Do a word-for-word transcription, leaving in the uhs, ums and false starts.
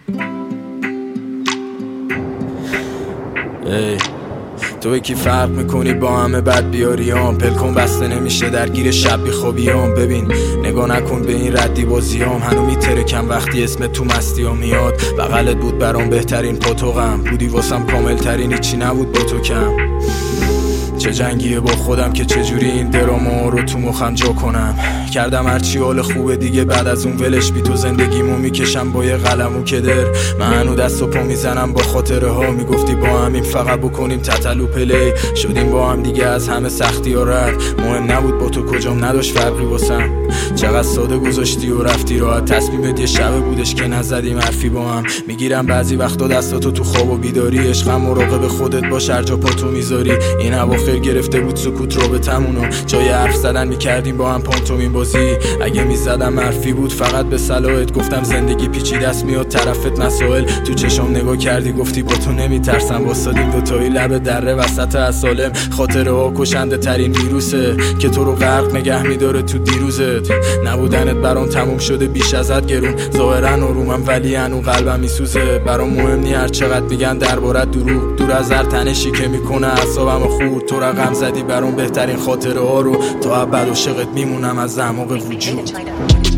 ای تو به کی فرق میکنی با همه بد بیاریام؟ پلکن بسته نمیشه درگیر شب بی خوابیام. ببین نگاه نکن به این ردی بازیام، هنو میترکم وقتی اسم تو مستی ها میاد. بغلت بود برام بهترین پاتوقم، بودی واسم کامل ترین، هیچی نبود با تو کم. چه جنگیه با خودم که چجوری این دراما رو تو مخم جا کنم. کردم هرچی حال خوبه دیگه، بعد از اون ولش بی تو زندگیمو میکشم با یه قلم و کدر. من هنو دست و پا میزنم با خاطره ها، میگفتی با همین فقط بکنیم تتلو پلی. شدیم با هم دیگه از همه سختی ها رد، مهم نبود با تو کجام نداشت فرقی واسم. چقدر ساده گذاشتی و رفتی راحت، تصمیمت یه شبه بودش که نزدیم حرفی با هم. میگیرم بعضی وقتا دستاتو تو خواب و بیداری، عشقم مراقب خودت باش هر جا پاتو میذاری. این اواخر گرفته بود سکوت رابطمونو، جای حرف زدن میکردیم با هم پانتومین بازی. اگه میزدم حرفی بود فقط به صلاحت، گفتم زندگی پیچیده است میاد طرفت مسائل. تو چشام نگاه کردی گفتی با تو نمیترسم، واسادیم دوتایی لب دره وسط اسالم. خاطره ها کشنده ترین ویروسه که تو رو غرق نگه میداره تو دیروزت. نبودنت برام تموم شده بیش ازت گرون، ظاهرا آرومم ولی هنو قلبم میسوزه. برام مهم نی هر چقدر میگن دربارت دروغ، دور از هر تنشی که میکنه اعصابمو خورد. تو رقم زدی برام بهترین خاطره ها رو، تا ابد عاشقت میمونم از اعماق وجود.